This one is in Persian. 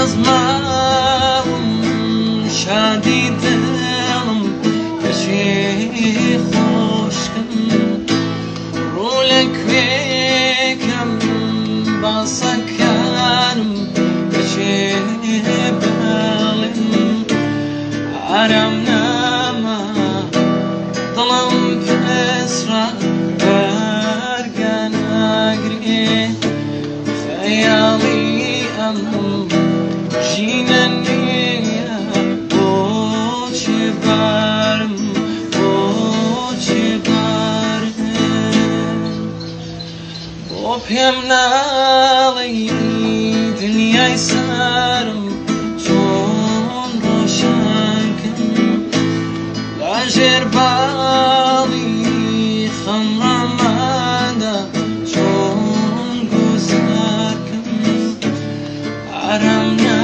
از من شادی دلم کشی خوشکم رولک ویکم باسکانم کشی بالم عرم نما ظلم كسرة برقان أقري خيالي أم جينني بوش بارم بوبهم نالي دنياي سارم چون روشن کن لاجر بالي خمر مادا چون گذار کن عرم